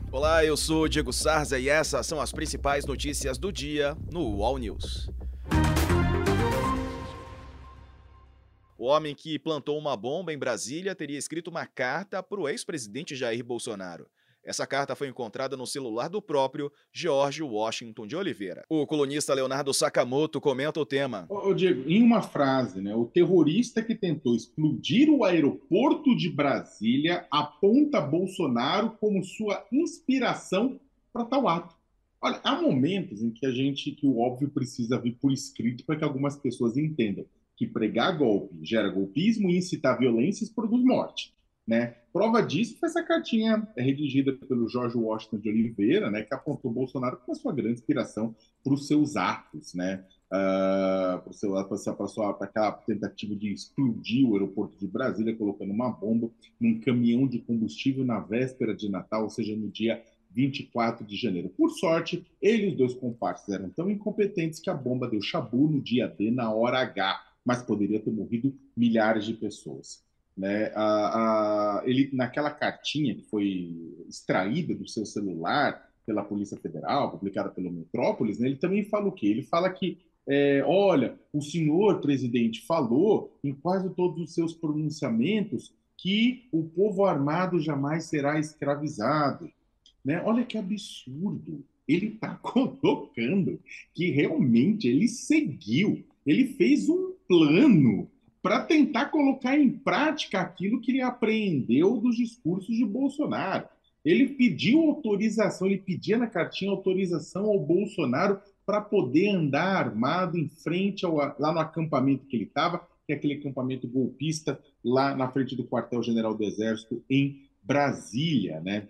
Olá, eu sou Diego Sarza e essas são as principais notícias do dia no UOL News. O homem que plantou uma bomba em Brasília teria escrito uma carta para o ex-presidente Jair Bolsonaro. Essa carta foi encontrada no celular do próprio George Washington de Oliveira. O colunista Leonardo Sakamoto comenta o tema. Ô, Diego, em uma frase, né, o terrorista que tentou explodir o aeroporto de Brasília aponta Bolsonaro como sua inspiração para tal ato. Olha, há momentos em que que o óbvio precisa vir por escrito para que algumas pessoas entendam que pregar golpe gera golpismo e incitar violências produz morte, né? Prova disso foi essa cartinha redigida pelo George Washington de Oliveira, né, que apontou Bolsonaro como a sua grande inspiração para os seus atos, né? Para aquela tentativa de explodir o aeroporto de Brasília, colocando uma bomba num caminhão de combustível na véspera de Natal, ou seja, no dia 24 de janeiro. Por sorte, ele e os dois comparsas eram tão incompetentes que a bomba deu chabu no dia D, na hora H, mas poderia ter morrido milhares de pessoas. Né? Ele, naquela cartinha que foi extraída do seu celular pela Polícia Federal, publicada pelo Metrópolis, né, ele também fala o quê? Ele fala que olha, o senhor presidente falou em quase todos os seus pronunciamentos que o povo armado jamais será escravizado. Né? Olha que absurdo. Ele está colocando que realmente ele seguiu, ele fez um plano para tentar colocar em prática aquilo que ele apreendeu dos discursos de Bolsonaro. Ele pediu autorização, ele pedia na cartinha autorização ao Bolsonaro para poder andar armado em frente lá no acampamento que ele estava, que é aquele acampamento golpista lá na frente do quartel-general do Exército em Brasília, né?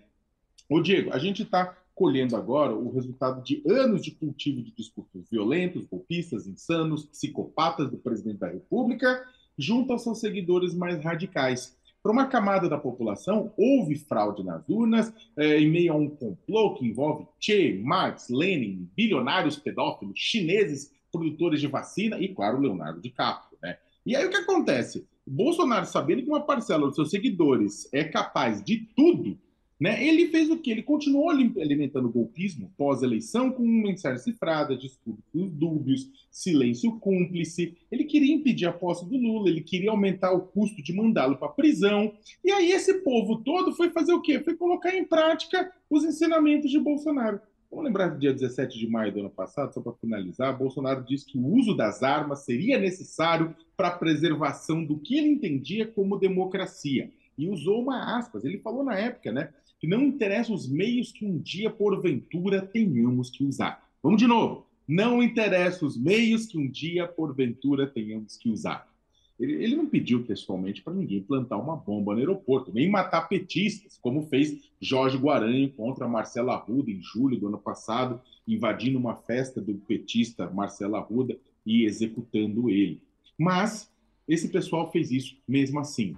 Ô Diego, a gente está colhendo agora o resultado de anos de cultivo de discursos violentos, golpistas, insanos, psicopatas do presidente da República, junto aos seus seguidores mais radicais. Para uma camada da população, houve fraude nas urnas, em meio a um complô que envolve Che, Marx, Lenin, bilionários pedófilos, chineses, produtores de vacina e, claro, Leonardo DiCaprio. Né? E aí o que acontece? Bolsonaro, sabendo que uma parcela dos seus seguidores é capaz de tudo, né? Ele fez o quê? Ele continuou alimentando o golpismo pós-eleição com mensagens cifradas, discursos dúbios, silêncio cúmplice. Ele queria impedir a posse do Lula, ele queria aumentar o custo de mandá-lo para a prisão. E aí esse povo todo foi fazer o quê? Foi colocar em prática os ensinamentos de Bolsonaro. Vamos lembrar do dia 17 de maio do ano passado, só para finalizar, Bolsonaro disse que o uso das armas seria necessário para a preservação do que ele entendia como democracia. E usou uma aspas, ele falou na época, né? Que não interessa os meios que um dia, porventura, tenhamos que usar. Vamos de novo. Não interessa os meios que um dia, porventura, tenhamos que usar. Ele não pediu pessoalmente para ninguém plantar uma bomba no aeroporto, nem matar petistas, como fez Jorge Guaranho contra Marcelo Arruda em julho do ano passado, invadindo uma festa do petista Marcelo Arruda e executando ele. Mas esse pessoal fez isso mesmo assim.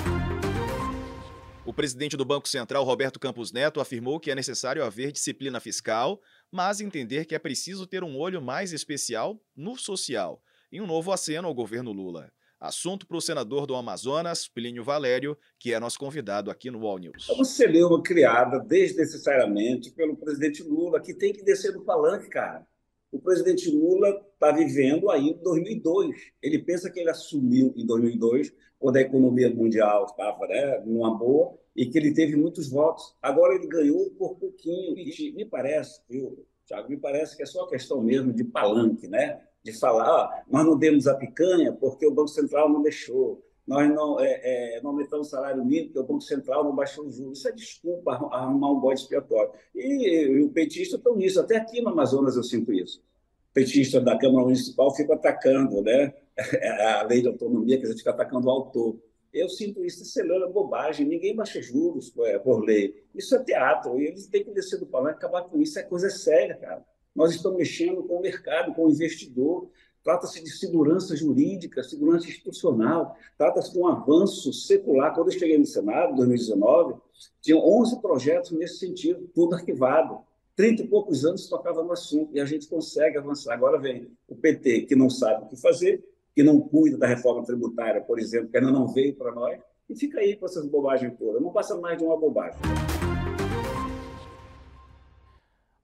O presidente do Banco Central, Roberto Campos Neto, afirmou que é necessário haver disciplina fiscal, mas entender que é preciso ter um olho mais especial no social, em um novo aceno ao governo Lula. Assunto para o senador do Amazonas, Plínio Valério, que é nosso convidado aqui no UOL É uma News. celeuma criada desnecessariamente pelo presidente Lula, que tem que descer do palanque, cara. O presidente Lula está vivendo ainda em 2002. Ele pensa que ele assumiu em 2002, quando a economia mundial estava, né, numa boa, e que ele teve muitos votos. Agora ele ganhou por pouquinho. E me parece, viu, Thiago, me parece que é só questão mesmo de palanque, né? De falar, nós não demos a picanha porque o Banco Central não deixou. Nós não aumentamos o salário mínimo porque o Banco Central não baixou os juros. Isso é desculpa arrumar um bode expiatório. E o petista estão nisso. Até aqui no Amazonas eu sinto isso. O petista da Câmara Municipal fica atacando, né, a lei de autonomia, que a gente fica atacando o autor. Eu sinto isso, isso é bobagem. Ninguém baixa juros por lei. Isso é teatro. E eles têm que descer do palanque e acabar com isso. É coisa séria, cara. Nós estamos mexendo com o mercado, com o investidor. Trata-se de segurança jurídica, segurança institucional, trata-se de um avanço secular. Quando eu cheguei no Senado, em 2019, tinham 11 projetos nesse sentido, tudo arquivado. 30 e poucos anos tocava no assunto, e a gente consegue avançar. Agora vem o PT, que não sabe o que fazer, que não cuida da reforma tributária, por exemplo, que ainda não veio para nós, e fica aí com essas bobagens todas. Não passa mais de uma bobagem.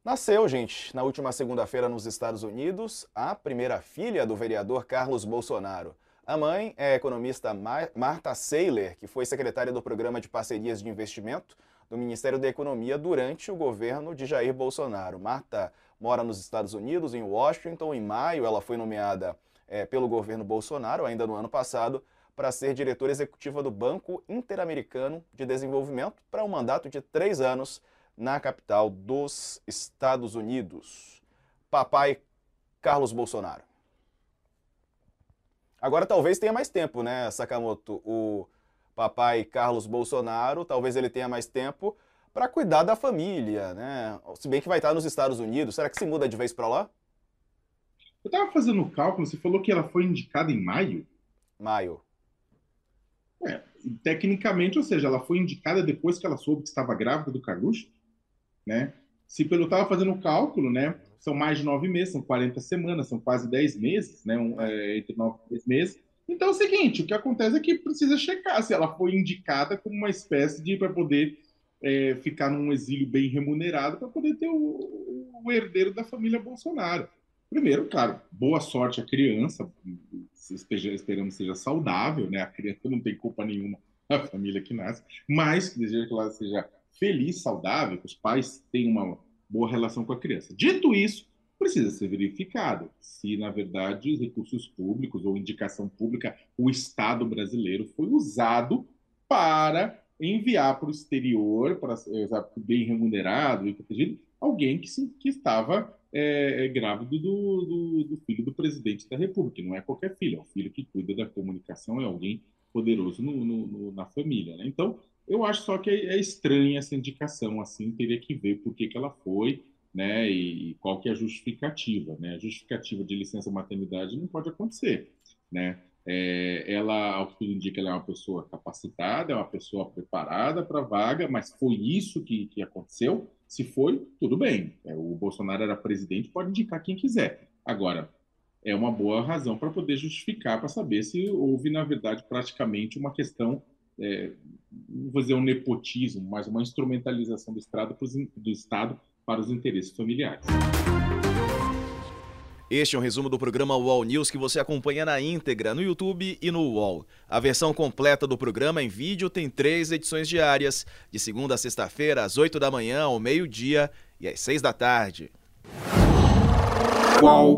Nasceu, gente, na última segunda-feira nos Estados Unidos, a primeira filha do vereador Carlos Bolsonaro. A mãe é a economista Marta Seiler, que foi secretária do Programa de Parcerias de Investimento do Ministério da Economia durante o governo de Jair Bolsonaro. Marta mora nos Estados Unidos, em Washington. Em maio, ela foi nomeada pelo governo Bolsonaro, ainda no ano passado, para ser diretora executiva do Banco Interamericano de Desenvolvimento para um mandato de 3 anos na capital dos Estados Unidos. Papai Carlos Bolsonaro. Agora talvez tenha mais tempo, né, Sakamoto? O papai Carlos Bolsonaro, talvez ele tenha mais tempo para cuidar da família, né? Se bem que vai estar nos Estados Unidos. Será que se muda de vez para lá? Eu estava fazendo o cálculo, você falou que ela foi indicada em maio? Maio. Tecnicamente, ou seja, ela foi indicada depois que ela soube que estava grávida do Carluxo, né? Se pelo estava fazendo o cálculo, né? São mais de 9 meses, são 40 semanas, são quase 10 meses, né? Entre 9 e 10 meses. Então é o seguinte, o que acontece é que precisa checar se ela foi indicada como uma espécie de para poder ficar num exílio bem remunerado para poder ter o herdeiro da família Bolsonaro. Primeiro, claro, boa sorte à criança, esperamos seja saudável, né? A criança não tem culpa nenhuma da família que nasce, mas desejo que ela seja feliz, saudável, que os pais tenham uma boa relação com a criança. Dito isso, precisa ser verificado se, na verdade, os recursos públicos ou indicação pública, o Estado brasileiro foi usado para enviar para o exterior, para bem remunerado e protegido, alguém que estava grávido do filho do presidente da República. Não é qualquer filho, é o filho que cuida da comunicação, é alguém poderoso na família, né? Então, eu acho só que é estranha essa indicação, assim, teria que ver por que ela foi, né, e qual que é a justificativa, né? A justificativa de licença maternidade não pode acontecer, né? Ela, ao que tudo indica, ela é uma pessoa capacitada, é uma pessoa preparada para a vaga, mas foi isso que aconteceu? Se foi, tudo bem. O Bolsonaro era presidente, pode indicar quem quiser. Agora, é uma boa razão para poder justificar, para saber se houve, na verdade, praticamente uma questão, não vou dizer um nepotismo, mas uma instrumentalização do Estado para os interesses familiares. Este é um resumo do programa UOL News que você acompanha na íntegra no YouTube e no UOL. A versão completa do programa em vídeo tem 3 edições diárias, de segunda a sexta-feira, às 8 da manhã, ao meio-dia e às 6 da tarde. UOL.